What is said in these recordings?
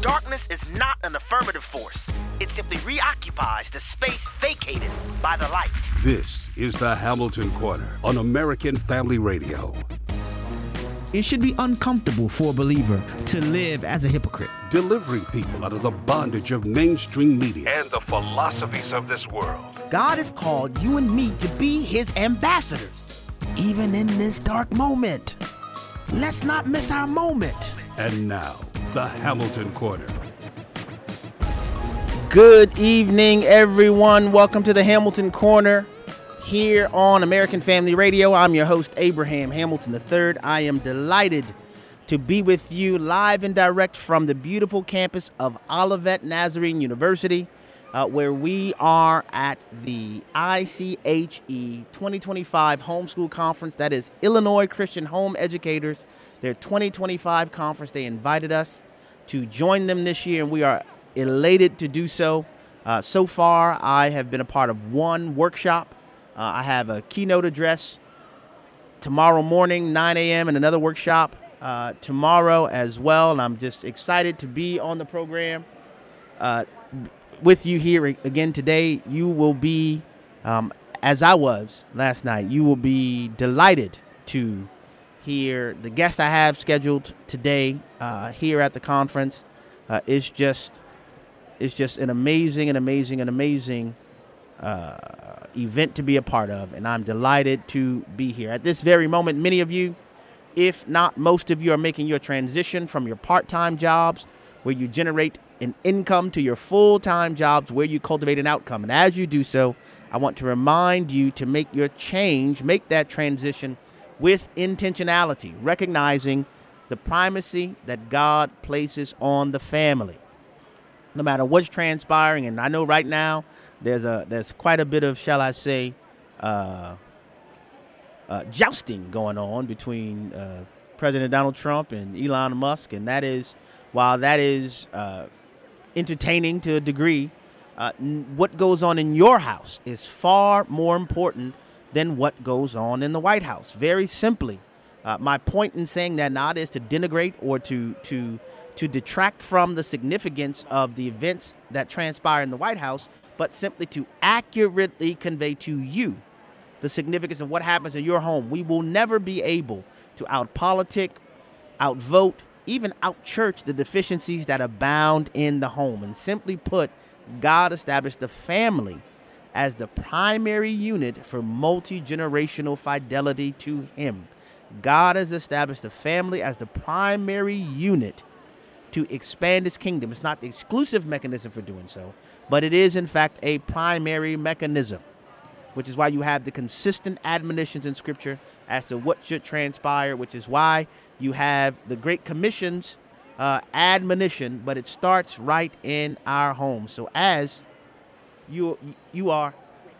Darkness is not an affirmative force. It simply reoccupies the space vacated by the light. This is the Hamilton Corner on American Family Radio. It should be uncomfortable for a believer to live as a hypocrite. Delivering people out of the bondage of mainstream media and the philosophies of this world. God has called you and me to be his ambassadors, even in this dark moment. Let's not miss our moment. And now, the Hamilton Corner. Good evening, everyone. Welcome to the Hamilton Corner here on American Family Radio. I'm your host, Abraham Hamilton III. I am delighted to be with you live and direct from the beautiful campus of Olivet Nazarene University, where we are at the ICHE 2025 Homeschool Conference. That is Illinois Christian Home Educators, their 2025 conference. They invited us to join them this year, and we are elated to do so. So far, I have been a part of one workshop. I have a keynote address tomorrow morning, 9 a.m., and another workshop tomorrow as well. And I'm just excited to be on the program with you here again today. You will be, as I was last night, you will be delighted to hear the guests I have scheduled today here at the conference. It's just an amazing event to be a part of, and I'm delighted to be here. At this very moment, many of you, if not most of you, are making your transition from your part-time jobs where you generate an income to your full-time jobs where you cultivate an outcome. And as you do so, I want to remind you to make your change, make that transition with intentionality, recognizing the primacy that God places on the family. No matter what's transpiring, and I know right now there's quite a bit of, shall I say, jousting going on between President Donald Trump and Elon Musk, and that is, while that is entertaining to a degree, what goes on in your house is far more important than what goes on in the White House. Very simply, my point in saying that not is to denigrate or to detract from the significance of the events that transpire in the White House, but simply to accurately convey to you the significance of what happens in your home. We will never be able to out-politic, out-vote, even out-church the deficiencies that abound in the home. And simply put, God established the family as the primary unit for multi-generational fidelity to him. God has established the family as the primary unit to expand his kingdom. It's not the exclusive mechanism for doing so, but it is, in fact, a primary mechanism, which is why you have the consistent admonitions in Scripture as to what should transpire, which is why you have the Great Commission's admonition, but it starts right in our home. So as you are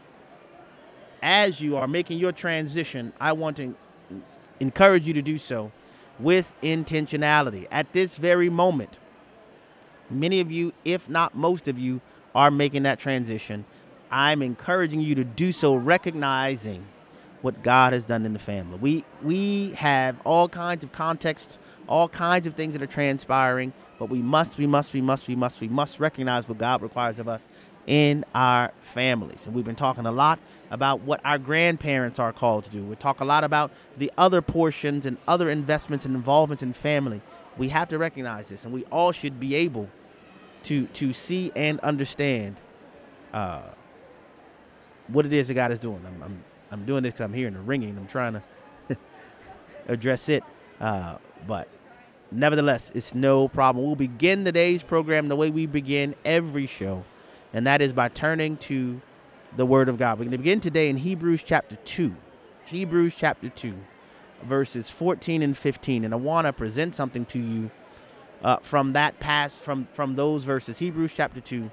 making your transition, I want to encourage you to do so with intentionality. At this very moment, many of you, if not most of you, are making that transition. I'm encouraging you to do so, recognizing what God has done in the family. We have all kinds of contexts, all kinds of things that are transpiring, but we must recognize what God requires of us in our families. And we've been talking a lot about what our grandparents are called to do. We talk a lot about the other portions and other investments and involvements in family. We have to recognize this, and we all should be able to see and understand what it is that God is doing. I'm doing this because I'm hearing the ringing. I'm trying to address it, but nevertheless, it's no problem. We'll begin today's program the way we begin every show, and that is by turning to the Word of God. We're going to begin today in Hebrews chapter 2. Hebrews chapter 2, verses 14 and 15. And I want to present something to you from that past, from those verses. Hebrews chapter 2,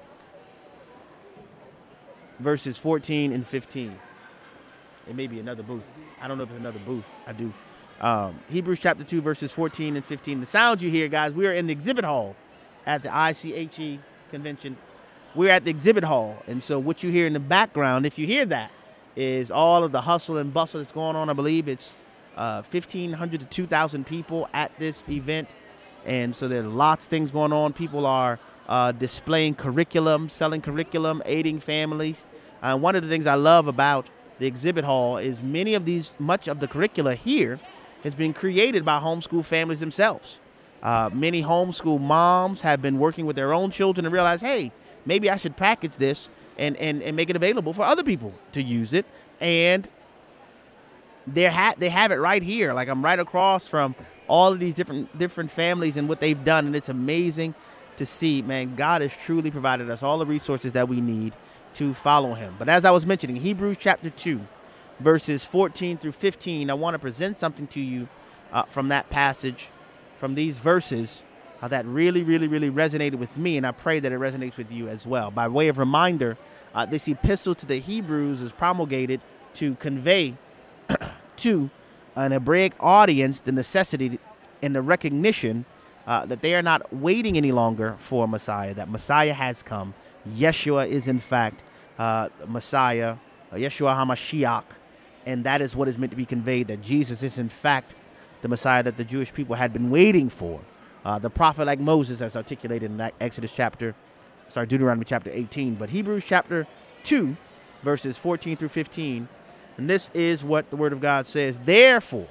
verses 14 and 15. It may be another booth. I don't know if it's another booth. I do. Hebrews chapter 2, verses 14 and 15. The sound you hear, guys, we are in the exhibit hall at the ICHE convention. We're at the exhibit hall. And so what you hear in the background, if you hear that, is all of the hustle and bustle that's going on. I believe it's 1,500 to 2,000 people at this event. And so there are lots of things going on. People are displaying curriculum, selling curriculum, aiding families. One of the things I love about the exhibit hall is much of the curricula here has been created by homeschool families themselves. Many homeschool moms have been working with their own children and realize, hey, maybe I should package this and make it available for other people to use it. And they have it right here. Like, I'm right across from all of these different families and what they've done. And it's amazing to see, man. God has truly provided us all the resources that we need to follow him. But as I was mentioning, Hebrews chapter 2, verses 14 through 15, I want to present something to you from that passage, from these verses that really, really, really resonated with me, and I pray that it resonates with you as well. By way of reminder, this epistle to the Hebrews is promulgated to convey to an Hebraic audience the necessity and the recognition that they are not waiting any longer for Messiah, that Messiah has come. Yeshua is, in fact, Messiah, Yeshua HaMashiach, and that is what is meant to be conveyed, that Jesus is, in fact, the Messiah that the Jewish people had been waiting for. The prophet like Moses, as articulated in that Deuteronomy chapter 18. But Hebrews chapter 2, verses 14 through 15, and this is what the Word of God says. Therefore,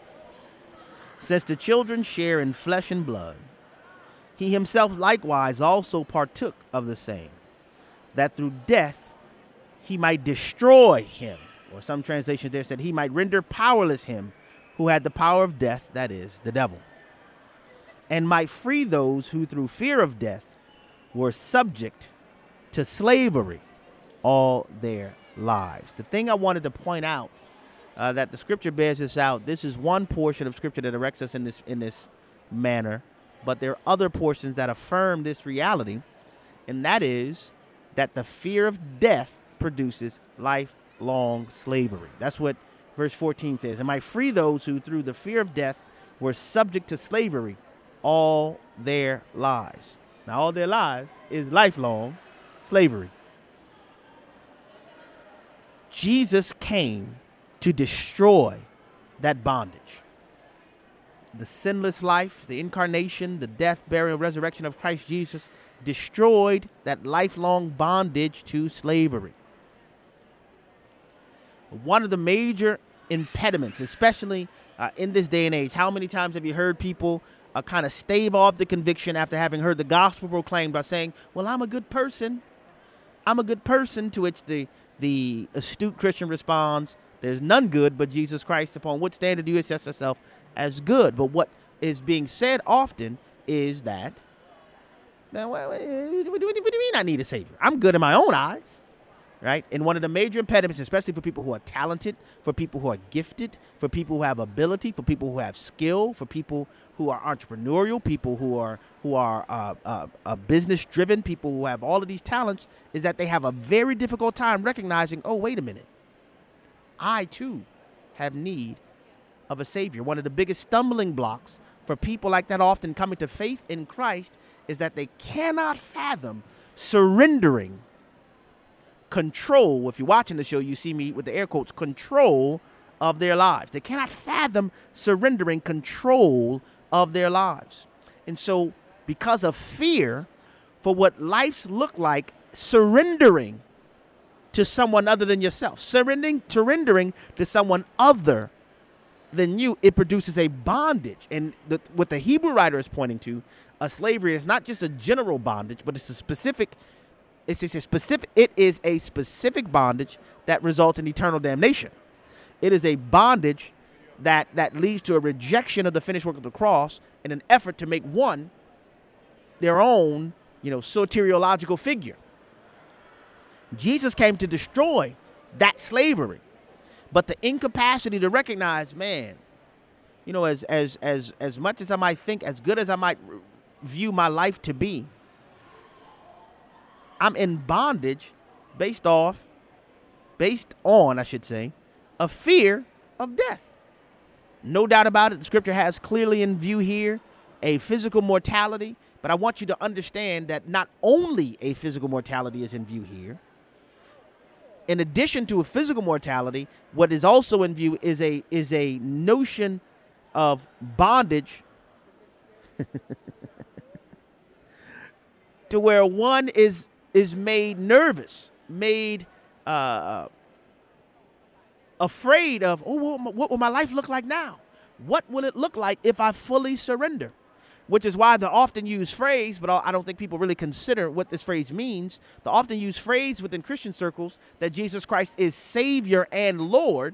since the children share in flesh and blood, he himself likewise also partook of the same, that through death he might destroy him. Or some translations there said he might render powerless him who had the power of death, that is, the devil, and might free those who through fear of death were subject to slavery all their lives. The thing I wanted to point out, that the scripture bears this out, this is one portion of scripture that directs us in this manner, but there are other portions that affirm this reality, and that is that the fear of death produces lifelong slavery. That's what verse 14 says. And might free those who through the fear of death were subject to slavery all their lives. Now, all their lives is lifelong slavery. Jesus came to destroy that bondage. The sinless life, the incarnation, the death, burial, resurrection of Christ Jesus destroyed that lifelong bondage to slavery. One of the major impediments, especially in this day and age, how many times have you heard people kind of stave off the conviction after having heard the gospel proclaimed by saying, well, I'm a good person. I'm a good person, to which the astute Christian responds, there's none good but Jesus Christ. Upon what standard do you assess yourself as good? But what is being said often is that, now, what do you mean I need a savior? I'm good in my own eyes, right? And one of the major impediments, especially for people who are talented, for people who are gifted, for people who have ability, for people who have skill, for people who are entrepreneurial, people who are business driven, people who have all of these talents, is that they have a very difficult time recognizing, oh, wait a minute, I too have need of a savior. One of the biggest stumbling blocks for people like that often coming to faith in Christ is that they cannot fathom surrendering control. If you're watching the show, you see me with the air quotes, control of their lives. They cannot fathom surrendering control of their lives. And so because of fear for what lives look like, surrendering to someone other than yourself, surrendering to someone other than you, it produces a bondage. And what the Hebrew writer is pointing to, a slavery is not just a general bondage, but it's a specific bondage that results in eternal damnation. It is a bondage that leads to a rejection of the finished work of the cross in an effort to make one their own, soteriological figure. Jesus came to destroy that slavery, but the incapacity to recognize, man, as much as I might think, as good as I might view my life to be, I'm in bondage based on, a fear of death. No doubt about it. The scripture has clearly in view here a physical mortality, but I want you to understand that not only a physical mortality is in view here. In addition to a physical mortality, what is also in view is a notion of bondage to where one is made nervous, made afraid of, what will my life look like now? What will it look like if I fully surrender? Which is why the often used phrase, but I don't think people really consider what this phrase means, the often used phrase within Christian circles that Jesus Christ is Savior and Lord.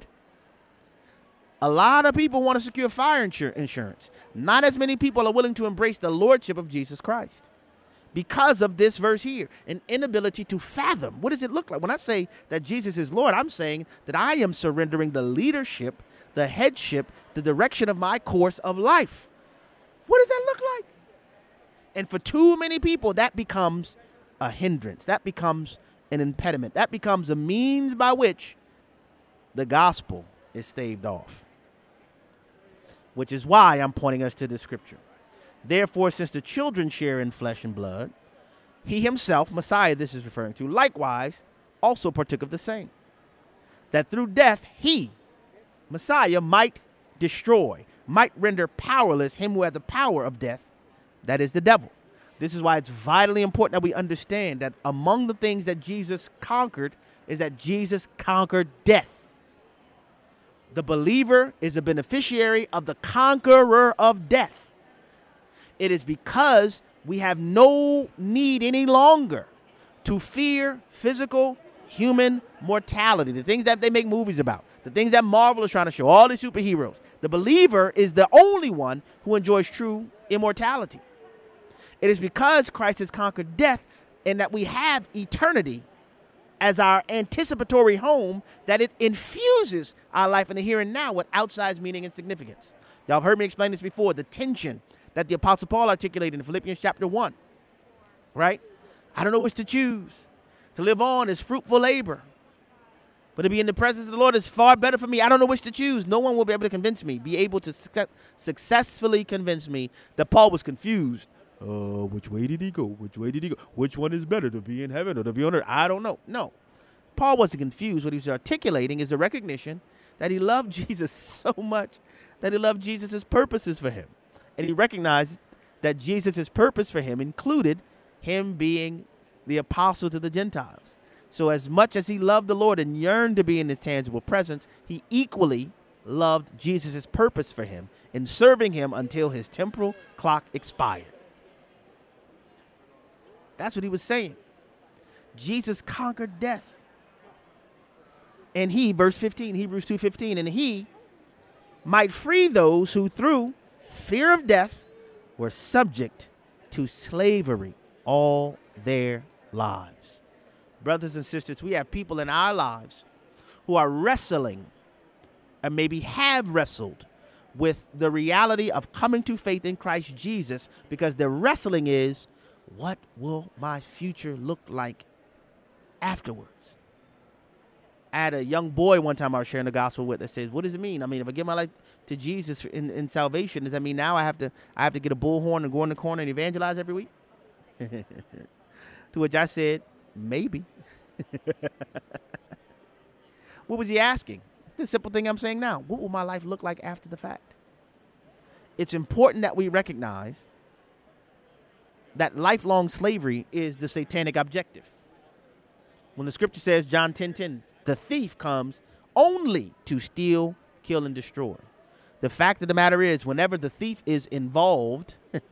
A lot of people want to secure fire insurance. Not as many people are willing to embrace the Lordship of Jesus Christ because of this verse here, an inability to fathom. What does it look like? When I say that Jesus is Lord, I'm saying that I am surrendering the leadership, the headship, the direction of my course of life. What does that look like? And for too many people, that becomes a hindrance. That becomes an impediment. That becomes a means by which the gospel is staved off. Which is why I'm pointing us to the scripture. Therefore, since the children share in flesh and blood, he himself, Messiah, this is referring to, likewise also partook of the same, that through death he, Messiah, might destroy, might render powerless him who had the power of death, that is the devil. This is why it's vitally important that we understand that among the things that Jesus conquered is that Jesus conquered death. The believer is a beneficiary of the conqueror of death. It is because we have no need any longer to fear physical human mortality, the things that they make movies about, the things that Marvel is trying to show, all these superheroes. The believer is the only one who enjoys true immortality. It is because Christ has conquered death and that we have eternity as our anticipatory home that it infuses our life in the here and now with outsized meaning and significance. Y'all have heard me explain this before, the tension that the Apostle Paul articulated in Philippians chapter 1, right? I don't know which to choose. To live on is fruitful labor, but to be in the presence of the Lord is far better for me. I don't know which to choose. No one will be able to convince me, be able to successfully convince me that Paul was confused. Which way did he go? Which way did he go? Which one is better, to be in heaven or to be on earth? I don't know. No, Paul wasn't confused. What he was articulating is the recognition that he loved Jesus so much that he loved Jesus' purposes for him. And he recognized that Jesus' purpose for him included him being the apostle to the Gentiles. So as much as he loved the Lord and yearned to be in his tangible presence, he equally loved Jesus' purpose for him in serving him until his temporal clock expired. That's what he was saying. Jesus conquered death. And he, verse 15, Hebrews 2:15, and he might free those who through fear of death were subject to slavery all their lives. Brothers and sisters, we have people in our lives who are wrestling and maybe have wrestled with the reality of coming to faith in Christ Jesus because their wrestling is, what will my future look like afterwards? I had a young boy one time I was sharing the gospel with that says, what does it mean? I mean, if I give my life to Jesus in salvation, does that mean now I have to get a bullhorn and go in the corner and evangelize every week? To which I said, maybe. What was he asking? The simple thing I'm saying now. What will my life look like after the fact? It's important that we recognize that lifelong slavery is the satanic objective. When the scripture says, John 10:10, the thief comes only to steal, kill, and destroy. The fact of the matter is, whenever the thief is involved,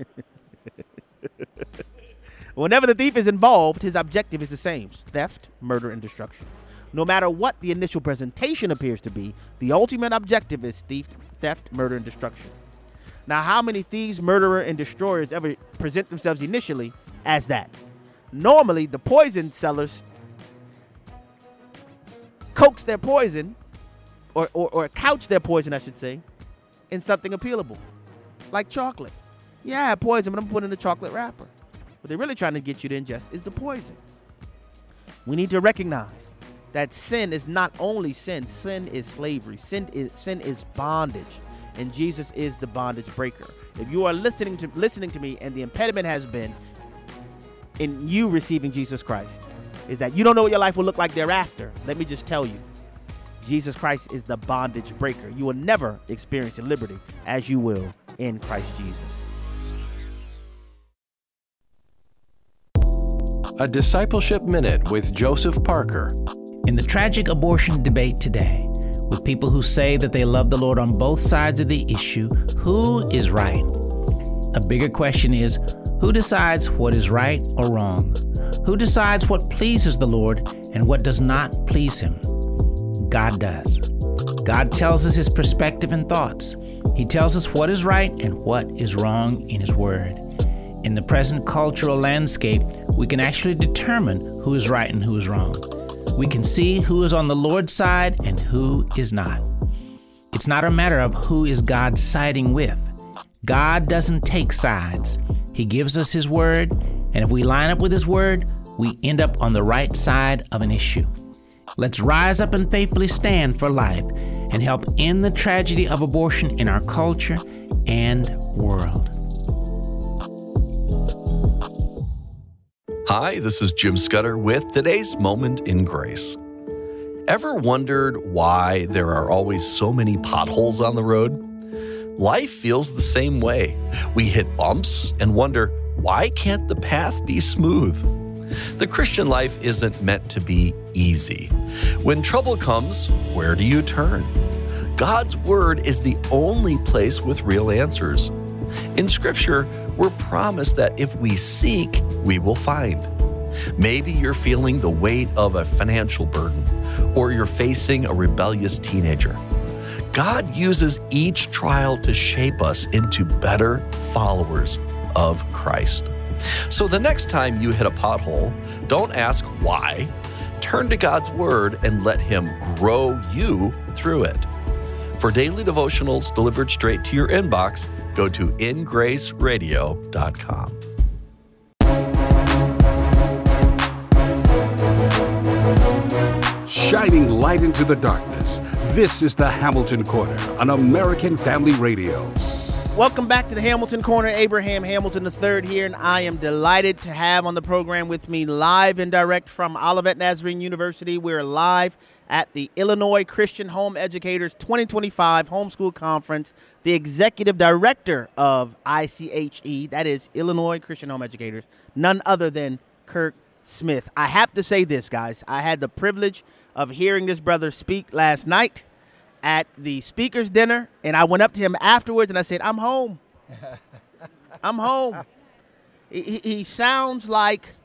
his objective is the same: theft, murder, and destruction. No matter what the initial presentation appears to be, the ultimate objective is theft, murder, and destruction. Now, how many thieves, murderers, and destroyers ever present themselves initially as that? Normally, the poison sellers coax their poison, or couch their poison, I should say, in something appealable, like chocolate. Yeah, I have poison, but I'm putting in a chocolate wrapper. What they're really trying to get you to ingest is the poison. We need to recognize that sin is not only sin. Sin is slavery. Sin is bondage. And Jesus is the bondage breaker. If you are listening to me and the impediment has been in you receiving Jesus Christ, is that you don't know what your life will look like thereafter, let me just tell you, Jesus Christ is the bondage breaker. You will never experience liberty as you will in Christ Jesus. a Discipleship Minute with Joseph Parker. In the tragic abortion debate today, with people who say that they love the Lord on both sides of the issue, who is right? A bigger question is, who decides what is right or wrong? Who decides what pleases the Lord and what does not please Him? God does. God tells us His perspective and thoughts. He tells us what is right and what is wrong in His Word. In the present cultural landscape, we can actually determine who is right and who is wrong. We can see who is on the Lord's side and who is not. It's not a matter of who is God siding with. God doesn't take sides. He gives us His Word, and if we line up with His Word, we end up on the right side of an issue. Let's rise up and faithfully stand for life and help end the tragedy of abortion in our culture and world. Hi, this is Jim Scudder with today's Moment in Grace. Ever wondered why there are always so many potholes on the road? Life feels the same way. We hit bumps and wonder, why can't the path be smooth? The Christian life isn't meant to be easy. When trouble comes, where do you turn? God's Word is the only place with real answers. In Scripture, we're promised that if we seek, we will find. Maybe you're feeling the weight of a financial burden, or you're facing a rebellious teenager. God uses each trial to shape us into better followers of Christ. So the next time you hit a pothole, don't ask why. Turn to God's Word and let Him grow you through it. For daily devotionals delivered straight to your inbox, go to ingraceradio.com. Shining light into the darkness. This is the Hamilton Corner on American Family Radio. Welcome back to the Hamilton Corner. Abraham Hamilton III here, and I am delighted to have on the program with me live and direct from Olivet Nazarene University. We're live at the Illinois Christian Home Educators 2025 Homeschool Conference, the executive director of ICHE, that is Illinois Christian Home Educators, none other than Kirk Smith. I have to say this, guys. I had the privilege of hearing this brother speak last night at the speaker's dinner, and I went up to him afterwards and I said, I'm home. I'm home. He sounds like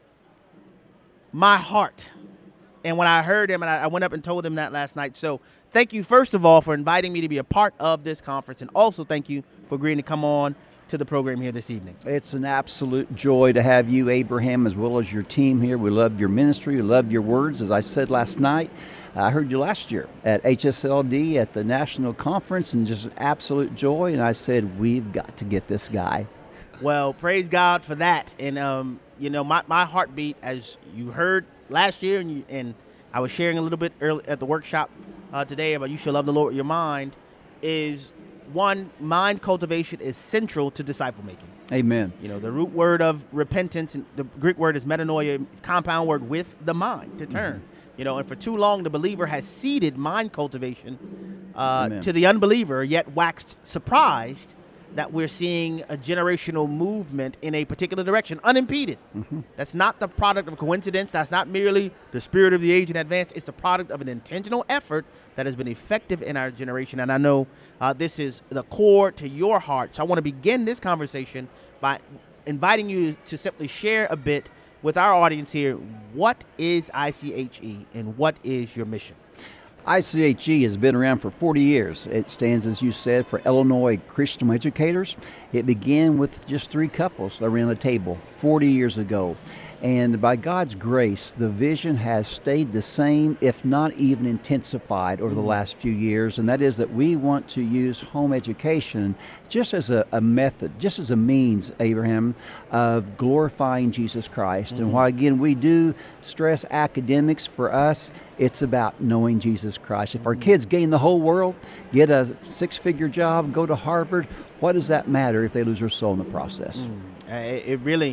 my heart. And when I heard him, and I went up and told him that last night. So thank you, first of all, for inviting me to be a part of this conference. And also thank you for agreeing to come on to the program here this evening. It's an absolute joy to have you, Abraham, as well as your team here. We love your ministry. We love your words. As I said last night, I heard you last year at HSLD at the national conference, and just an absolute joy. And I said, we've got to get this guy. Well, praise God for that. And, my heartbeat, as you heard last year, and I was sharing a little bit early at the workshop today about you should love the Lord with your mind, is one, mind cultivation is central to disciple making. Amen. The root word of repentance, and the Greek word is metanoia, compound word with the mind, to turn. Mm-hmm. And for too long, the believer has ceded mind cultivation to the unbeliever, yet waxed surprised that we're seeing a generational movement in a particular direction, unimpeded. Mm-hmm. That's not the product of coincidence. That's not merely the spirit of the age in advance. It's the product of an intentional effort that has been effective in our generation. And I know this is the core to your heart. So I want to begin this conversation by inviting you to simply share a bit with our audience here. What is ICHE and what is your mission? ICHE has been around for 40 years. It stands, as you said, for Illinois Christian Educators. It began with just 3 couples around a table 40 years ago. And by God's grace, the vision has stayed the same, if not even intensified over the last few years. And that is that we want to use home education just as a method, just as a means, Abraham, of glorifying Jesus Christ. Mm-hmm. And while, again, we do stress academics, for us, it's about knowing Jesus Christ. If our kids gain the whole world, get a 6-figure job, go to Harvard, what does that matter if they lose their soul in the process? It really...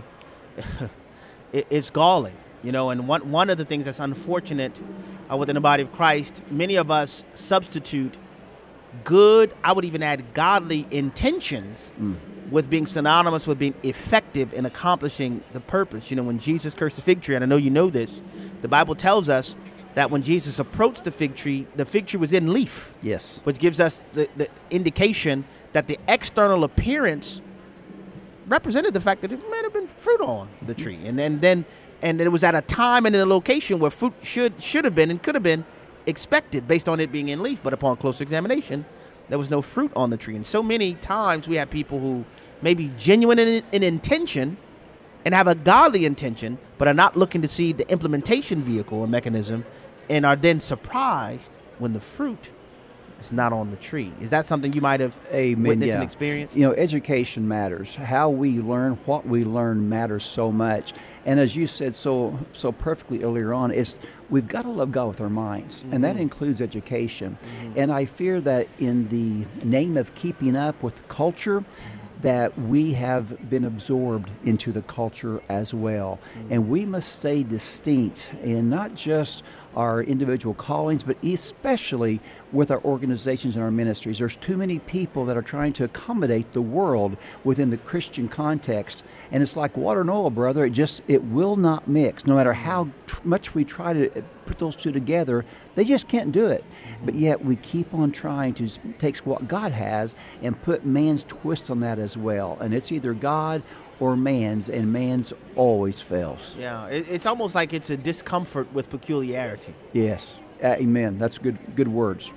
It's galling, and one of the things that's unfortunate within the body of Christ, many of us substitute good, I would even add godly intentions with being synonymous with being effective in accomplishing the purpose. You know, when Jesus cursed the fig tree, and I know you know this, the Bible tells us that when Jesus approached the fig tree was in leaf. Yes. Which gives us the indication that the external appearance represented the fact that there might have been fruit on the tree. And it was at a time and in a location where fruit should have been and could have been expected based on it being in leaf. But upon close examination, there was no fruit on the tree. And so many times we have people who may be genuine in intention and have a godly intention, but are not looking to see the implementation vehicle or mechanism, and are then surprised when the fruit is not on the tree. Is that something you might have witnessed and experienced? You know, education matters. How we learn, what we learn matters so much. And as you said so perfectly earlier on, we've got to love God with our minds, and that includes education. And I fear that in the name of keeping up with the culture, that we have been absorbed into the culture as well. And we must stay distinct in not just our individual callings, but especially with our organizations and our ministries. There's too many people that are trying to accommodate the world within the Christian context. And it's like water and oil, brother. It will not mix. No matter how much we try to put those two together, they just can't do it. But yet we keep on trying to take what God has and put man's twist on that as well. And it's either God or man's, and man's always fails. Yeah, it's almost like it's a discomfort with peculiarity. Yes, amen. That's good words.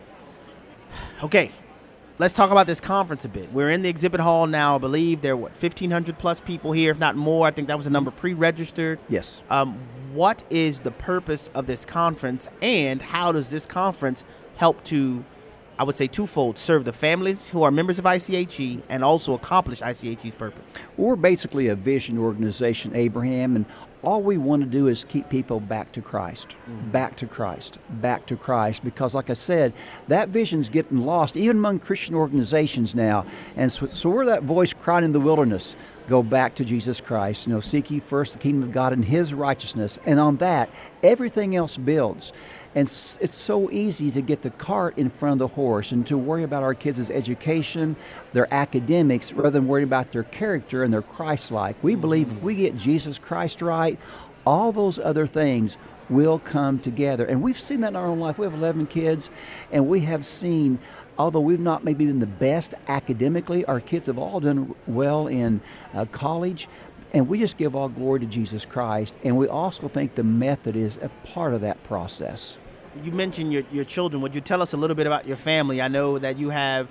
Okay, let's talk about this conference a bit. We're in the exhibit hall now. I believe there are, 1,500 plus people here, if not more. I think that was a number pre-registered. Yes. What is the purpose of this conference, and how does this conference help to, I would say twofold, serve the families who are members of ICHE and also accomplish ICHE's purpose? We're basically a vision organization, Abraham, and all we want to do is keep people back to Christ, back to Christ, back to Christ, because like I said, that vision's getting lost even among Christian organizations now. And so we're that voice crying in the wilderness. Go back to Jesus Christ. You know, seek ye first the kingdom of God and His righteousness, and on that, everything else builds. And it's so easy to get the cart in front of the horse and to worry about our kids' education, their academics, rather than worry about their character and their Christ-like. We believe if we get Jesus Christ right, all those other things will come together. And we've seen that in our own life. We have 11 kids, and we have seen, although we've not maybe been the best academically, our kids have all done well in college. And we just give all glory to Jesus Christ. And we also think the method is a part of that process. You mentioned your children. Would you tell us a little bit about your family? I know that you have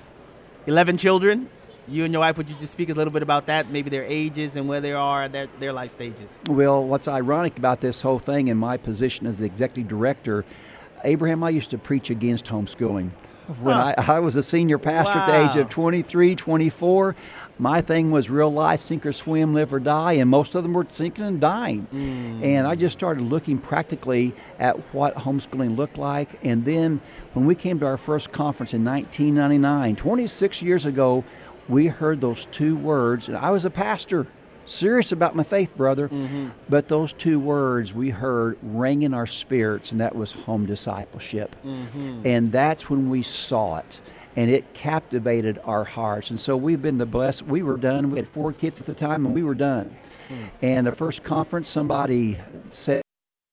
11 children. You and your wife, would you just speak a little bit about that, maybe their ages and where they are at their life stages? Well, what's ironic about this whole thing in my position as the executive director, Abraham, I used to preach against homeschooling. When I was a senior pastor at the age of 23, 24, my thing was real life, sink or swim, live or die, and most of them were sinking and dying. And I just started looking practically at what homeschooling looked like. And then when we came to our first conference in 1999, 26 years ago, we heard those two words, and I was a pastor, serious about my faith, brother. But those two words we heard rang in our spirits, and that was home discipleship. And that's when we saw it, and it captivated our hearts. And so we've been the blessed. We were done. We had 4 kids at the time, and we were done. And the first conference, somebody said,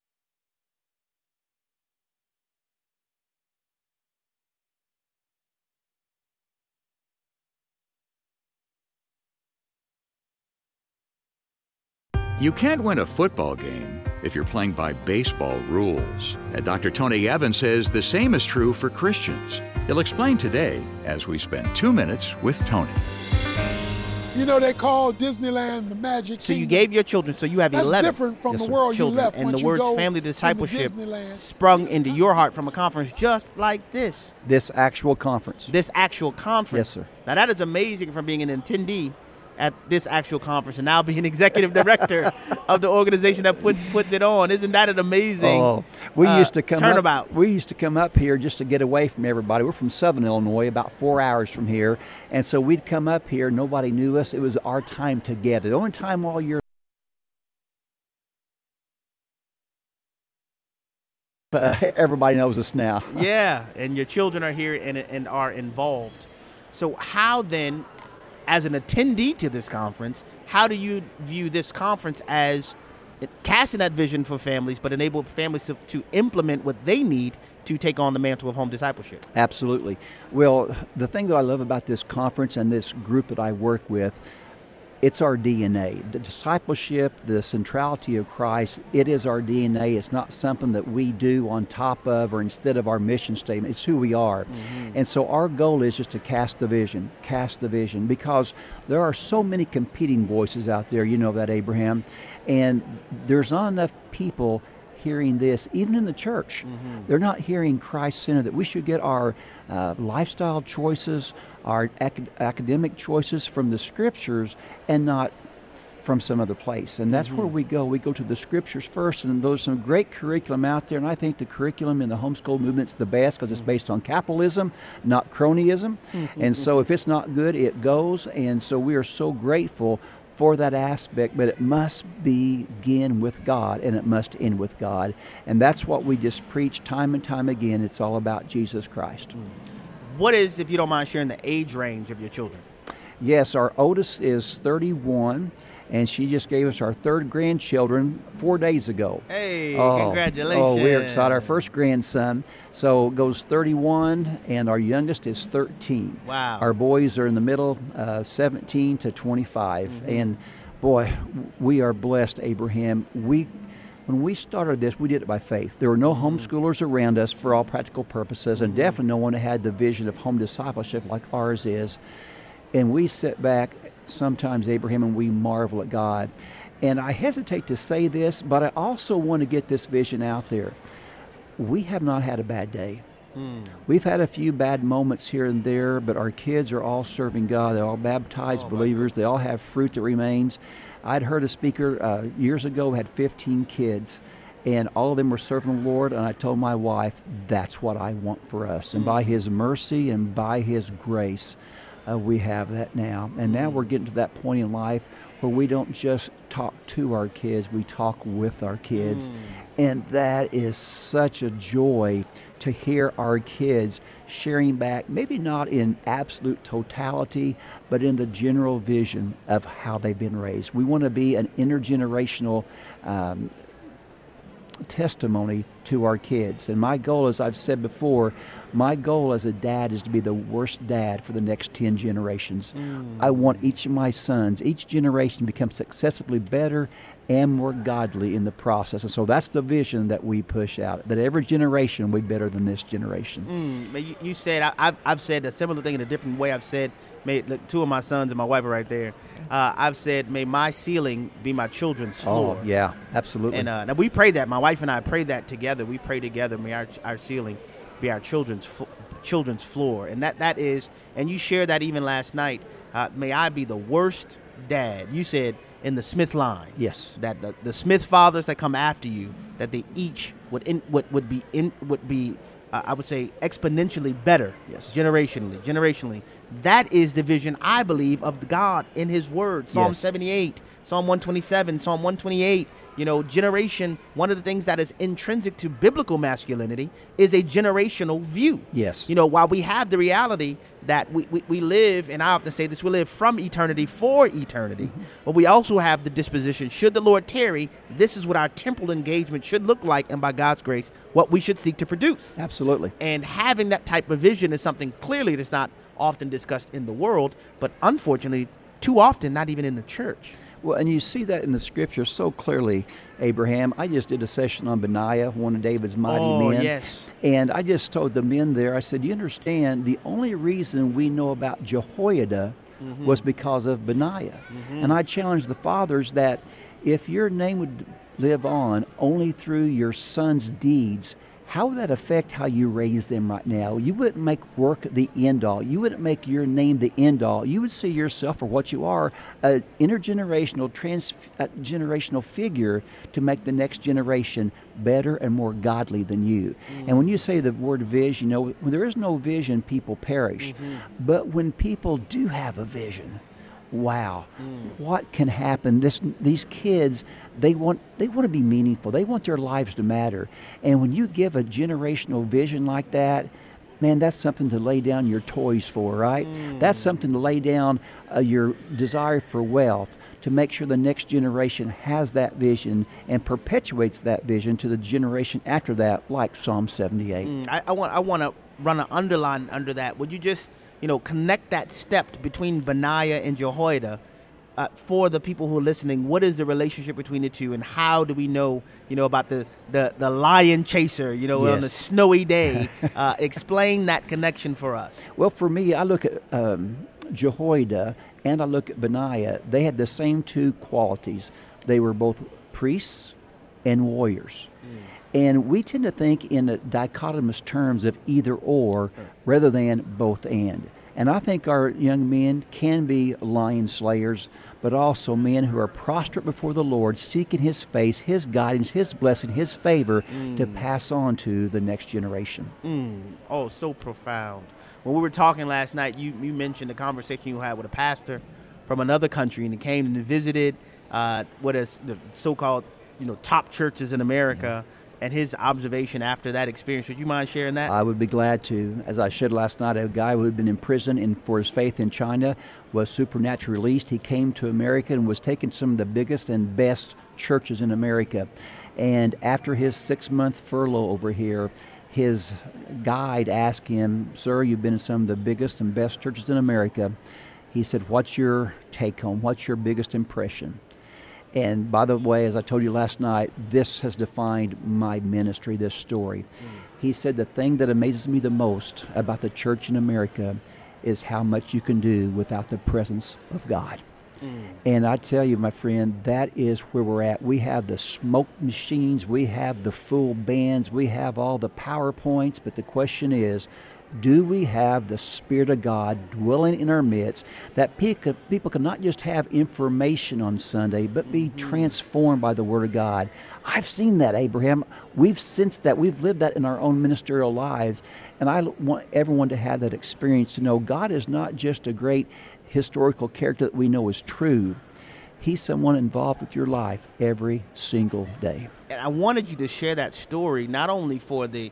you can't win a football game if you're playing by baseball rules. And Dr. Tony Evans says the same is true for Christians. He'll explain today as we spend 2 minutes with Tony. You know, they call Disneyland the Magic Kingdom. So you gave your children, so you have 11. That's different from the world children. You left. And the you words go family discipleship Disneyland. sprung into your heart from a conference just like this. This actual conference. This actual conference. Yes, sir. Now that is amazing from being an attendee at this actual conference and now being executive director of the organization that puts it on. Isn't that an amazing turnabout? We used to come up here just to get away from everybody. We're from Southern Illinois, about 4 hours from here. And so we'd come up here. Nobody knew us. It was our time together. The only time all year everybody knows us now. Yeah, and your children are here and are involved. So how then as an attendee to this conference, how do you view this conference as casting that vision for families, but enable families to implement what they need to take on the mantle of home discipleship? Absolutely. Well, the thing that I love about this conference and this group that I work with, it's our DNA. The discipleship, the centrality of Christ, it is our DNA. It's not something that we do on top of or instead of our mission statement. It's who we are. Mm-hmm. And so our goal is just to cast the vision, because there are so many competing voices out there, you know that, Abraham, and there's not enough people hearing this, even in the church. Mm-hmm. They're not hearing Christ-centered, that we should get our lifestyle choices, our academic choices from the Scriptures and not from some other place. And that's where we go. We go to the Scriptures first, and there's some great curriculum out there, and I think the curriculum in the homeschool movement's the best because it's based on capitalism, not cronyism. And so if it's not good, it goes. And so we are so grateful for that aspect, but it must begin with God and it must end with God. And that's what we just preach time and time again. It's all about Jesus Christ. What is, if you don't mind sharing, the age range of your children? Yes, our oldest is 31, and she just gave us our third grandchildren 4 days ago. Hey, congratulations. Oh, we're excited. Our first grandson. So it goes 31, and our youngest is 13. Wow. Our boys are in the middle, 17 to 25. Mm-hmm. And boy, we are blessed, Abraham. When we started this, we did it by faith. There were no homeschoolers around us for all practical purposes, and definitely no one had the vision of home discipleship like ours is. And we sit back sometimes, Abraham, and we marvel at God. And I hesitate to say this, but I also want to get this vision out there. We have not had a bad day. We've had a few bad moments here and there, but our kids are all serving God. They're all baptized believers. They all have fruit that remains. I'd heard a speaker years ago had 15 kids, and all of them were serving the Lord, and I told my wife, that's what I want for us. And by His mercy and by His grace, we have that now. And now we're getting to that point in life where we don't just talk to our kids, we talk with our kids. And that is such a joy to hear our kids sharing back, maybe not in absolute totality, but in the general vision of how they've been raised. We want to be an intergenerational testimony to our kids. And my goal, as I've said before, my goal as a dad is to be the worst dad for the next 10 generations. I want each of my sons, each generation, to become successively better and more godly in the process. And so that's the vision that we push out, that every generation will be better than this generation. You said, I've said a similar thing in a different way. I've said, look, two of my sons and my wife are right there. I've said, may my ceiling be my children's floor. Oh, yeah, absolutely. And now we pray that. My wife and I pray that together. We pray together, may our ceiling be our children's floor. And that is, and you shared that even last night, may I be the worst dad. You said in the Smith line. Yes. That the Smith fathers that come after you, that they each would be I would say exponentially better. Yes. Generationally. That is the vision, I believe, of God in His Word. Psalm 78, Psalm 127, Psalm 128. Generation, one of the things that is intrinsic to biblical masculinity is a generational view. Yes. While we have the reality that we live, and I often say this, we live from eternity for eternity, but we also have the disposition, should the Lord tarry, this is what our temporal engagement should look like, and by God's grace, what we should seek to produce. Absolutely. And having that type of vision is something clearly that's not often discussed in the world, but unfortunately, too often, not even in the church. Well, and you see that in the Scripture so clearly, Abraham. I just did a session on Benaiah, one of David's mighty men. Yes. And I just told the men there, I said, you understand, the only reason we know about Jehoiada was because of Benaiah. And I challenged the fathers that if your name would live on only through your son's deeds, how would that affect how you raise them right now? You wouldn't make work the end all. You wouldn't make your name the end all. You would see yourself for what you are, an intergenerational, transgenerational figure to make the next generation better and more godly than you. And when you say the word vision, when there is no vision, people perish. But when people do have a vision, wow, what can happen? These kids, they want to be meaningful. They want their lives to matter. And when you give a generational vision like that, man, that's something to lay down your toys for, right? That's something to lay down your desire for wealth, to make sure the next generation has that vision and perpetuates that vision to the generation after that, like Psalm 78. I want to run an underline under that. Would you just, connect that step between Benaiah and Jehoiada for the people who are listening? What is the relationship between the two, and how do we know, about the lion chaser, on the snowy day? Explain that connection for us. Well, for me, I look at Jehoiada and I look at Benaiah. They had the same two qualities. They were both priests and warriors. And we tend to think in dichotomous terms of either or rather than both and. And I think our young men can be lion slayers, but also men who are prostrate before the Lord, seeking His face, His guidance, His blessing, His favor to pass on to the next generation. Oh, so profound. When we were talking last night, you mentioned a conversation you had with a pastor from another country, and he came and visited what is the so-called top churches in America. And his observation after that experience. Would you mind sharing that? I would be glad to. As I shared last night, a guy who had been in prison for his faith in China was supernaturally released. He came to America and was taking some of the biggest and best churches in America. And after his 6-month furlough over here, his guide asked him, "Sir, you've been in some of the biggest and best churches in America." He said, "What's your take home? What's your biggest impression?" And by the way, as I told you last night, this has defined my ministry, this story. He said, "The thing that amazes me the most about the church in America is how much you can do without the presence of God." And I tell you, my friend, that is where we're at. We have the smoke machines, we have the full bands, we have all the PowerPoints, but the question is, do we have the Spirit of God dwelling in our midst, that people can not just have information on Sunday, but be transformed by the Word of God? I've seen that, Abraham. We've sensed that. We've lived that in our own ministerial lives. And I want everyone to have that experience, to know God is not just a great historical character that we know is true. He's someone involved with your life every single day. And I wanted you to share that story, not only for the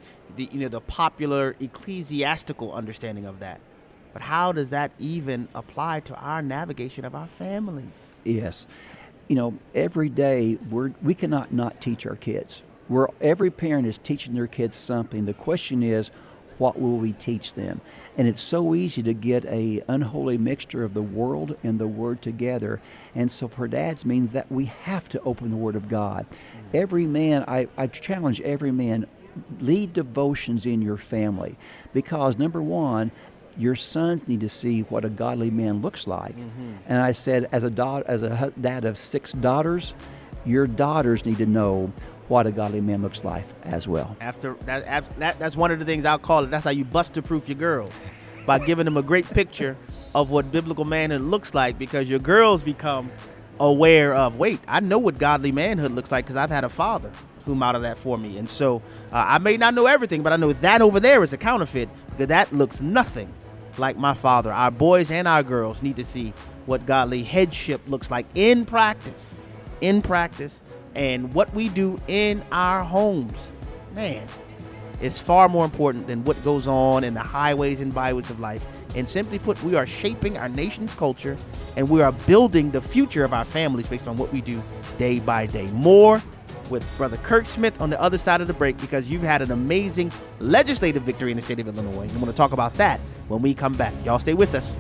popular ecclesiastical understanding of that, but how does that even apply to our navigation of our families? Yes. Every day we cannot not teach our kids. Every parent is teaching their kids something. The question is, what will we teach them? And it's so easy to get a unholy mixture of the world and the Word together. And so for dads means that we have to open the Word of God. Every man, I challenge every man, lead devotions in your family, because number one, your sons need to see what a godly man looks like. And I said, as a dad of 6 daughters, your daughters need to know what a godly man looks like as well. After that's one of the things I'll call it. That's how you buster-proof your girls, by giving them a great picture of what biblical manhood looks like, because your girls become aware of, wait, I know what godly manhood looks like because I've had a father who modeled that for me. And so I may not know everything, but I know that over there is a counterfeit, because that looks nothing like my father. Our boys and our girls need to see what godly headship looks like in practice, and what we do in our homes. Man, it's far more important than what goes on in the highways and byways of life. And simply put, we are shaping our nation's culture, and we are building the future of our families based on what we do day by day. More with Brother Kirk Smith on the other side of the break, because you've had an amazing legislative victory in the state of Illinois. And I'm going to talk about that when we come back. Y'all stay with us.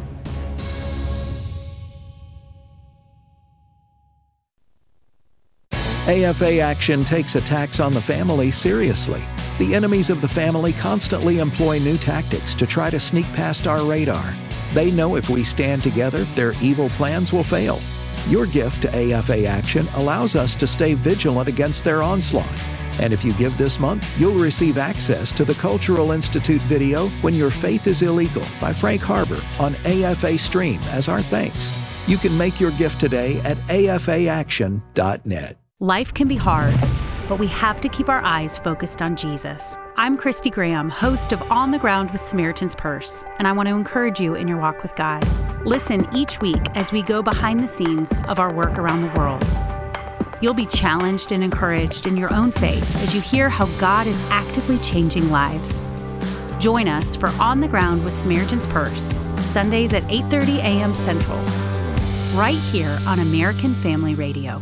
AFA Action takes attacks on the family seriously. The enemies of the family constantly employ new tactics to try to sneak past our radar. They know if we stand together, their evil plans will fail. Your gift to AFA Action allows us to stay vigilant against their onslaught. And if you give this month, you'll receive access to the Cultural Institute video, When Your Faith is Illegal, by Frank Harbor on AFA Stream as our thanks. You can make your gift today at afaaction.net. Life can be hard, but we have to keep our eyes focused on Jesus. I'm Christy Graham, host of On the Ground with Samaritan's Purse, and I want to encourage you in your walk with God. Listen each week as we go behind the scenes of our work around the world. You'll be challenged and encouraged in your own faith as you hear how God is actively changing lives. Join us for On the Ground with Samaritan's Purse, Sundays at 8:30 a.m. Central, right here on American Family Radio.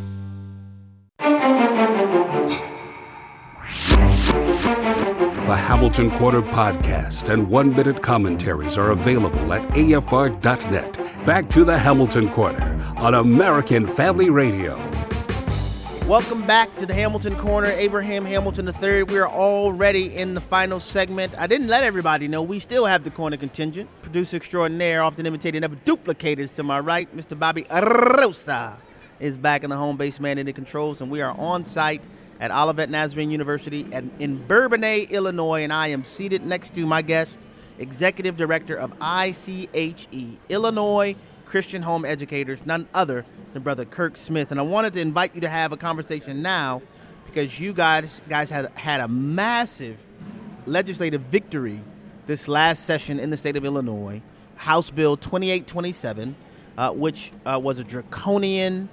The Hamilton Corner podcast and 1-minute commentaries are available at afr.net. Back to the Hamilton Corner on American Family Radio. Welcome back to the Hamilton Corner. Abraham Hamilton III. We are already in the final segment. I didn't let everybody know we still have the corner contingent. Producer extraordinaire, often imitated, never duplicated, to my right. Mr. Bobby Rosa is back in the home base man in the controls, and we are on site at Olivet Nazarene University in Bourbonnais, Illinois, and I am seated next to my guest, Executive Director of ICHE, Illinois Christian Home Educators, none other than Brother Kirk Smith. And I wanted to invite you to have a conversation now because you guys had a massive legislative victory this last session in the state of Illinois, House Bill 2827, which was a draconian,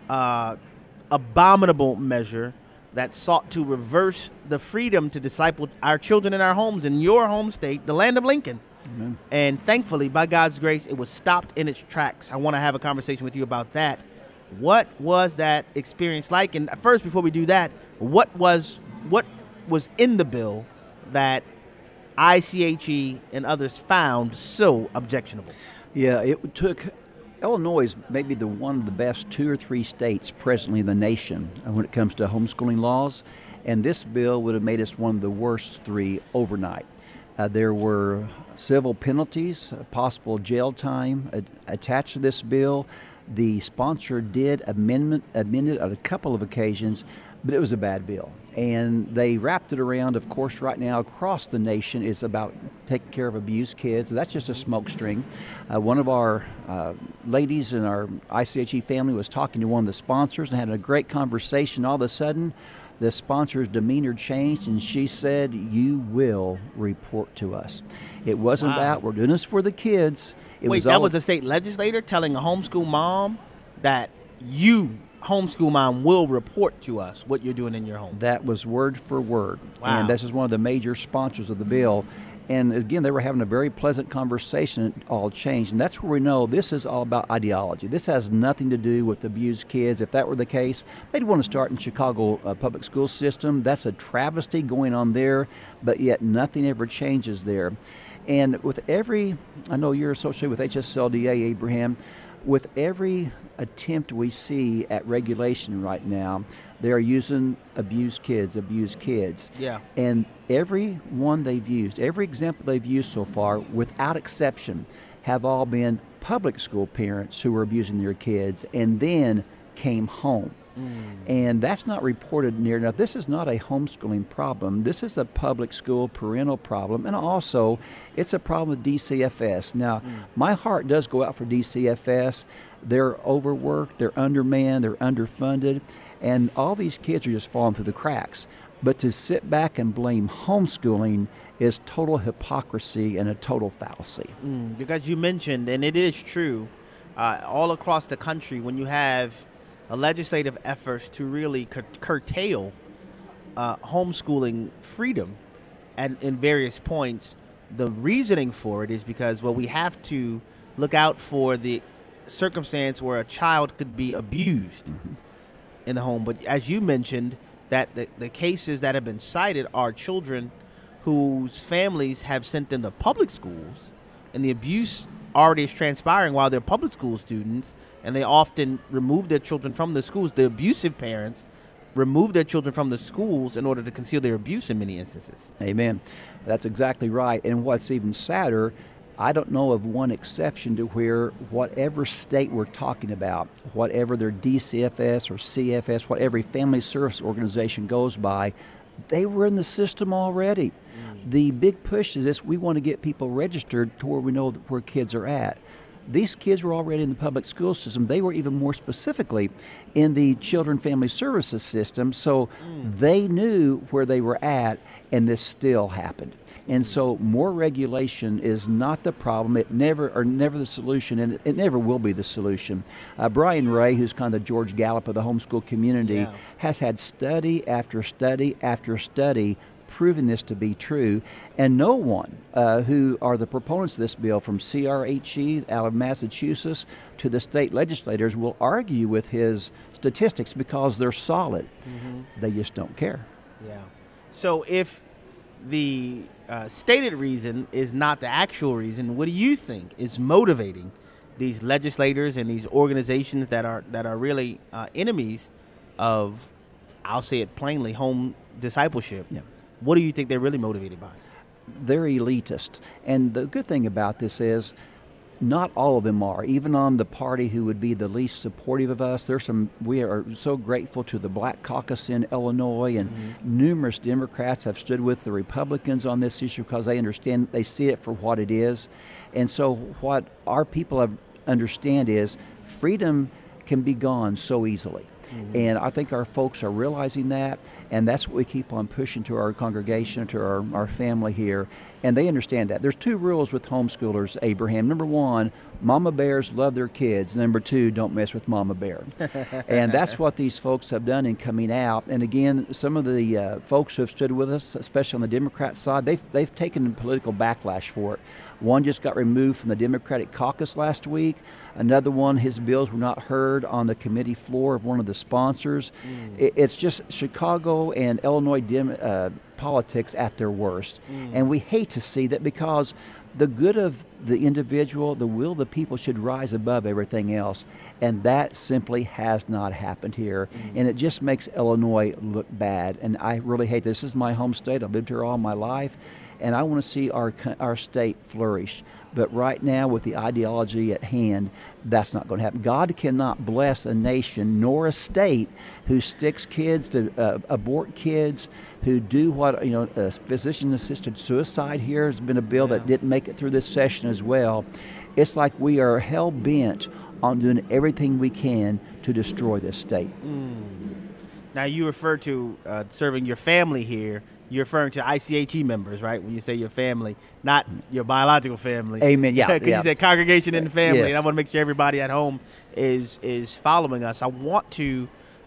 abominable measure that sought to reverse the freedom to disciple our children in our homes in your home state, the land of Lincoln. Amen. And thankfully, by God's grace, it was stopped in its tracks. I want to have a conversation with you about that. What was that experience like? And first, before we do that, what was in the bill that ICHE and others found so objectionable? Yeah, it took Illinois is maybe one of the best 2 or 3 states presently in the nation when it comes to homeschooling laws, and this bill would have made us one of the worst 3 overnight. There were civil penalties, possible jail time attached to this bill. The sponsor did amend it on a couple of occasions, but it was a bad bill. And they wrapped it around, of course, right now across the nation is about taking care of abused kids. That's just a smoke string. One of our ladies in our ICHE family was talking to one of the sponsors and had a great conversation. All of a sudden, the sponsor's demeanor changed, and she said, "You will report to us." It wasn't about, we're doing this for the kids. Wait, that was a state legislator telling a homeschool mom that you, homeschool mom, will report to us what you're doing in your home. That was word for word. Wow. And this is one of the major sponsors of the bill. And again, they were having a very pleasant conversation. It all changed. And that's where we know this is all about ideology. This has nothing to do with abused kids. If that were the case, they'd want to start in Chicago public school system. That's a travesty going on there, but yet nothing ever changes there. And with every, I know you're associated with HSLDA, Abraham, with every attempt we see at regulation right now, they are using abused kids. Yeah. And every one they've used, every example they've used so far, without exception, have all been public school parents who were abusing their kids and then came home. And that's not reported near enough. This is not a homeschooling problem. This is a public school parental problem. And also, it's a problem with DCFS. Now, my heart does go out for DCFS. They're overworked, they're undermanned, they're underfunded, and all these kids are just falling through the cracks. But to sit back and blame homeschooling is total hypocrisy and a total fallacy. Because you mentioned, and it is true, all across the country, when you have a legislative efforts to really curtail homeschooling freedom in various points, the reasoning for it is because, well, we have to look out for the circumstance where a child could be abused in the home. But as you mentioned, that the cases that have been cited are children whose families have sent them to public schools, and the abuse already is transpiring while they're public school students, and they often remove their children from the schools. The abusive parents remove their children from the schools in order to conceal their abuse in many instances. Amen. That's exactly right. And what's even sadder, I don't know of one exception to where whatever state we're talking about, whatever their DCFS or CFS, what every family service organization goes by, they were in the system already. The big push is this: we want to get people registered to where we know where kids are at. These kids were already in the public school system. They were even more specifically in the Children Family Services system, so they knew where they were at, and this still happened. And so more regulation is not the problem. It never the solution, and it never will be the solution. Brian Ray, who's kind of the George Gallup of the homeschool community, has had study after study after study proven this to be true. And no one who are the proponents of this bill, from CRHE out of Massachusetts to the state legislators, will argue with his statistics because they're solid. They just don't care. Yeah. So if the stated reason is not the actual reason, what do you think is motivating these legislators and these organizations that are really enemies of, I'll say it plainly, home discipleship? Yeah. What do you think they're really motivated by? They're elitist. And the good thing about this is not all of them are. Even on the party who would be the least supportive of us, we are so grateful to the Black Caucus in Illinois, and numerous Democrats have stood with the Republicans on this issue because they see it for what it is. And so what our people understand is freedom can be gone so easily. And I think our folks are realizing that, and that's what we keep on pushing to our congregation, to our family here, and they understand that. There's 2 rules with homeschoolers, Abraham. Number 1, mama bears love their kids. Number 2, don't mess with mama bear. And that's what these folks have done in coming out. And again, some of the folks who have stood with us, especially on the Democrat side, they've taken political backlash for it. One just got removed from the Democratic caucus last week. Another one, his bills were not heard on the committee floor of one of the sponsors. It's just Chicago and Illinois politics at their worst. And we hate to see that, because the good of the individual, the will of the people, should rise above everything else. And that simply has not happened here. And it just makes Illinois look bad. And I really hate this. This is my home state. I've lived here all my life. And I want to see our state flourish. But right now, with the ideology at hand, that's not going to happen. God cannot bless a nation nor a state who sticks kids to abort kids, who do what, physician-assisted suicide here has been a bill that didn't make it through this session as well. It's like we are hell-bent on doing everything we can to destroy this state. Now, you refer to serving your family here. You're referring to ICHE members, right? When you say your family, not your biological family. Amen. Yeah. Because you said congregation in the family, Yes. and I want to make sure everybody at home is following us. I want to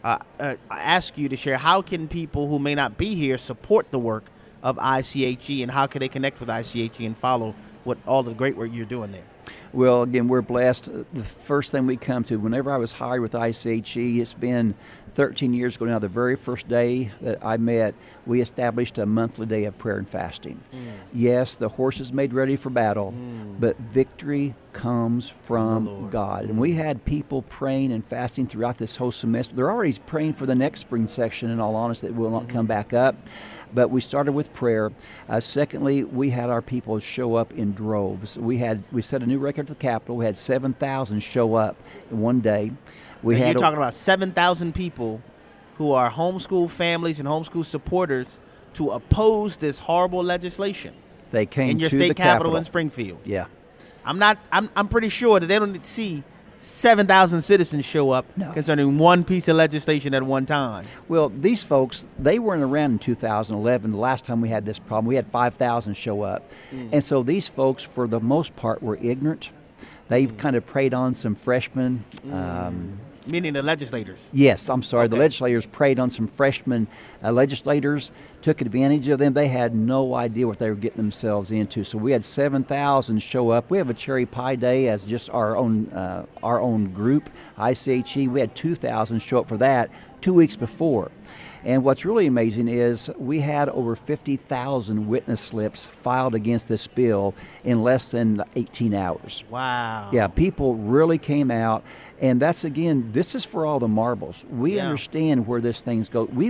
ask you to share, how can people who may not be here support the work of ICHE, and how can they connect with ICHE and follow all the great work you're doing there? Well, again, we're blessed. The first thing we come to, whenever I was hired with ICHE, it's been 13 years ago now, the very first day that I met, we established a monthly day of prayer and fasting. Yes, the horse is made ready for battle, but victory comes from God. And we had people praying and fasting throughout this whole semester. They're already praying for the next spring section, in all honesty, that will not come back up. But we started with prayer. Secondly, we had our people show up in droves. We set a new record at the Capitol. We had 7,000 show up in one day. You're talking about 7,000 people who are homeschool families and homeschool supporters to oppose this horrible legislation. They came in your to state the capitol in Springfield. Yeah. I'm pretty sure that they don't see 7,000 citizens show up concerning one piece of legislation at one time. Well, these folks, they weren't around in 2011. The last time we had this problem, we had 5,000 show up. And so these folks, for the most part, were ignorant. They kind of preyed on some freshmen. Meaning the legislators? Yes, I'm sorry. Okay. The legislators preyed on some freshman legislators, took advantage of them. They had no idea what they were getting themselves into. So we had 7,000 show up. We have a cherry pie day as just our own group, ICHE. We had 2,000 show up for that 2 weeks before. And what's really amazing is we had over 50,000 witness slips filed against this bill in less than 18 hours. Wow. Yeah, people really came out. And that's, again, this is for all the marbles. We understand where this thing's go. We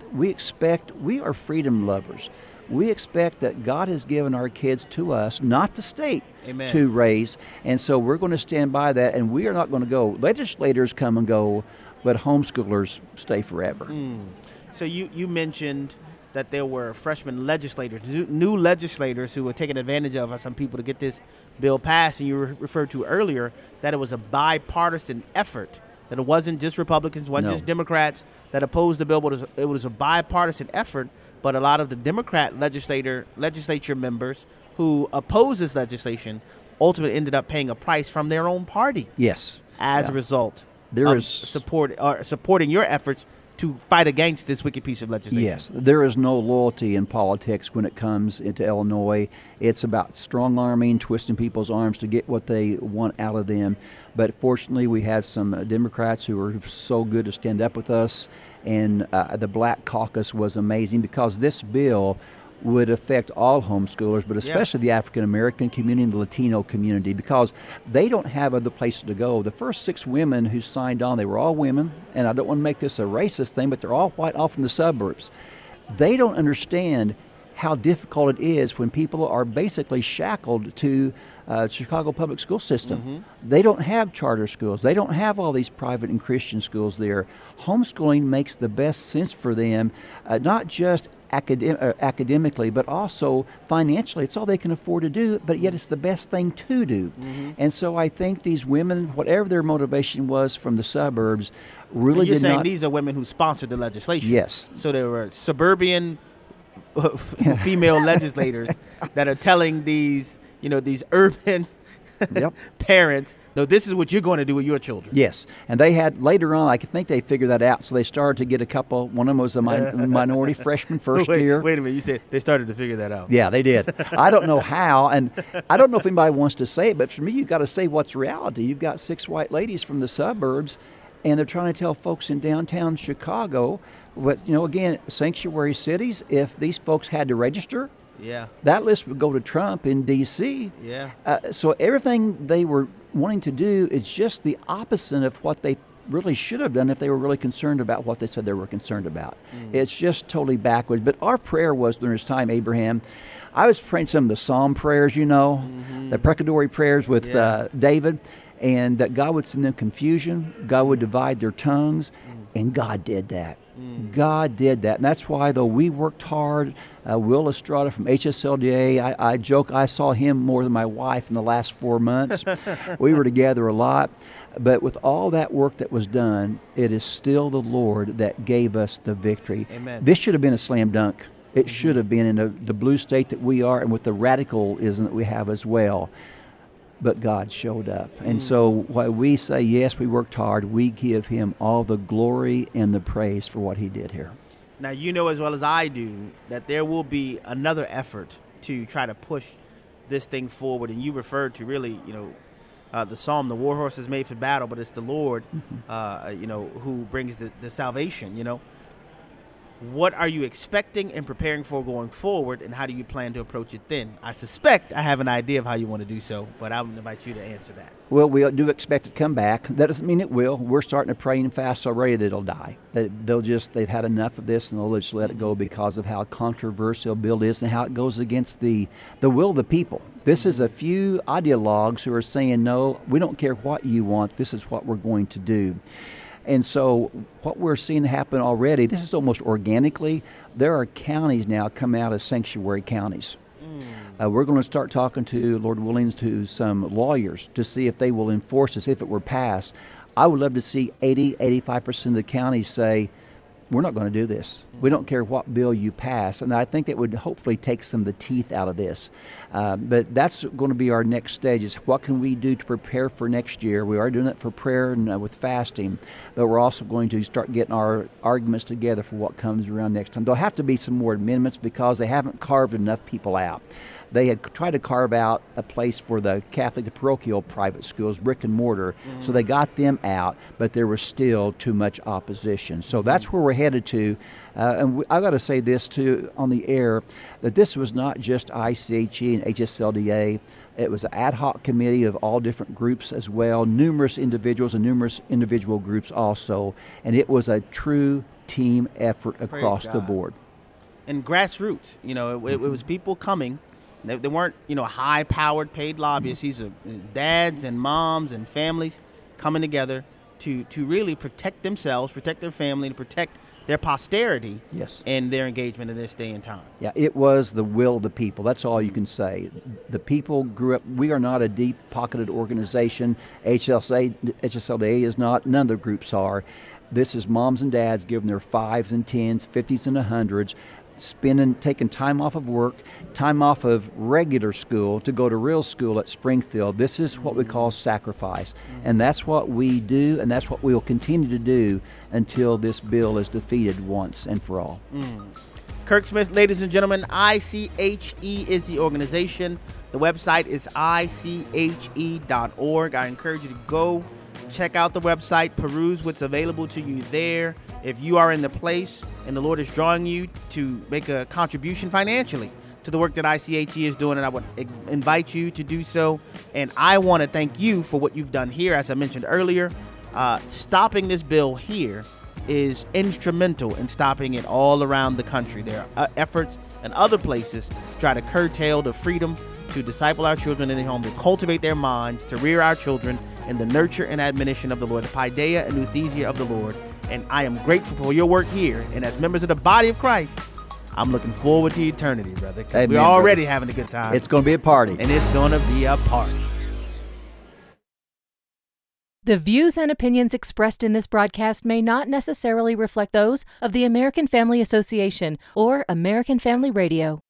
are freedom lovers. We expect that God has given our kids to us, not the state, Amen. To raise. And so we're going to stand by that, and we are not going to go. Legislators come and go, but homeschoolers stay forever. So you mentioned that there were freshman legislators, new legislators who were taking advantage of some people to get this bill passed, and you referred to earlier that it was a bipartisan effort, that it wasn't just Republicans, wasn't just Democrats that opposed the bill, but it was a bipartisan effort. But a lot of the Democrat legislature members who oppose this legislation ultimately ended up paying a price from their own party. Yes. As a result supporting your efforts to fight against this wicked piece of legislation. Yes, there is no loyalty in politics when it comes into Illinois. It's about strong-arming, twisting people's arms to get what they want out of them. But fortunately, we have some Democrats who are so good to stand up with us, and the Black Caucus was amazing because this bill would affect all homeschoolers, but especially the African-American community and the Latino community, because they don't have other places to go. The first 6 women who signed on, they were all women, and I don't want to make this a racist thing, but they're all white, all from the suburbs. They don't understand how difficult it is when people are basically shackled to Chicago public school system. They don't have charter schools. They don't have all these private and Christian schools there. Homeschooling makes the best sense for them, not just academically, but also financially. It's all they can afford to do, but yet it's the best thing to do. And so I think these women, whatever their motivation was from the suburbs, really You're did saying not... these are women who sponsored the legislation. Yes. So there were suburban female legislators that are telling these, these urban parents, no, this is what you're going to do with your children. Yes, and they had, later on, I think they figured that out, so they started to get a couple. One of them was a minority freshman first year. Wait a minute, you said they started to figure that out. Yeah, they did. I don't know how, and I don't know if anybody wants to say it, but for me, you've got to say what's reality. You've got 6 white ladies from the suburbs, and they're trying to tell folks in downtown Chicago, again, sanctuary cities, if these folks had to register, that list would go to Trump in D.C. So everything they were wanting to do is just the opposite of what they really should have done if they were really concerned about what they said they were concerned about. It's just totally backwards. But our prayer was during this time, Abraham, I was praying some of the Psalm prayers, the precatory prayers with David, and that God would send them confusion, God would divide their tongues, and God did that. God did that. And that's why, though we worked hard, Will Estrada from HSLDA, I joke I saw him more than my wife in the last 4 months. We were together a lot. But with all that work that was done, it is still the Lord that gave us the victory. Amen. This should have been a slam dunk. It should have been in the blue state that we are and with the radicalism that we have as well. But God showed up. And so while we say, yes, we worked hard, we give him all the glory and the praise for what he did here. Now, you know as well as I do that there will be another effort to try to push this thing forward. And you referred to really, the psalm, the war horse is made for battle, but it's the Lord, who brings the salvation, What are you expecting and preparing for going forward, and how do you plan to approach it then? I suspect I have an idea of how you want to do so, but I'm going to invite you to answer that. Well, we do expect it to come back. That doesn't mean it will. We're starting to pray and fast already that it'll die. They've had enough of this, and they'll just let it go because of how controversial the bill is and how it goes against the will of the people. This is a few ideologues who are saying, no, we don't care what you want. This is what we're going to do. And so what we're seeing happen already, this is almost organically, there are counties now coming out of sanctuary counties. We're going to start talking to, Lord willing, to some lawyers to see if they will enforce this if it were passed. I would love to see 85% of the counties say, we're not going to do this. We don't care what bill you pass. And I think that would hopefully take some of the teeth out of this. But that's going to be our next stage is what can we do to prepare for next year? We are doing it for prayer and with fasting. But we're also going to start getting our arguments together for what comes around next time. There'll have to be some more amendments because they haven't carved enough people out. They had tried to carve out a place for the Catholic, the parochial private schools, brick and mortar. So they got them out, but there was still too much opposition. So that's where we're headed to. And I got to say this, too, on the air, that this was not just ICHE and HSLDA. It was an ad hoc committee of all different groups as well, numerous individuals and numerous individual groups also. And it was a true team effort across the board. And grassroots, it was people coming. They weren't, high-powered paid lobbyists. These are dads and moms and families coming together to really protect themselves, protect their family, to protect their posterity and their engagement in this day and time. Yeah, it was the will of the people. That's all you can say. The people grew up. We are not a deep-pocketed organization. HSLDA is not. None of the groups are. This is moms and dads giving their 5s and 10s, 50s and 100s. taking time off of work, time off of regular school to go to real school at Springfield. This is what we call sacrifice. And that's what we do, and that's what we will continue to do until this bill is defeated once and for all. Kirk Smith, ladies and gentlemen, ICHE is the organization. The website is ICHE.org. I encourage you to go check out the website, peruse what's available to you there. If you are in the place and the Lord is drawing you to make a contribution financially to the work that ICHE is doing, and I would invite you to do so. And I want to thank you for what you've done here. As I mentioned earlier, stopping this bill here is instrumental in stopping it all around the country. There are efforts in other places to try to curtail the freedom to disciple our children in the home, to cultivate their minds, to rear our children in the nurture and admonition of the Lord, the paideia and euthesia of the Lord. And I am grateful for your work here. And as members of the body of Christ, I'm looking forward to eternity, brother. Amen, we're already having a good time. It's going to be a party. And it's going to be a party. The views and opinions expressed in this broadcast may not necessarily reflect those of the American Family Association or American Family Radio.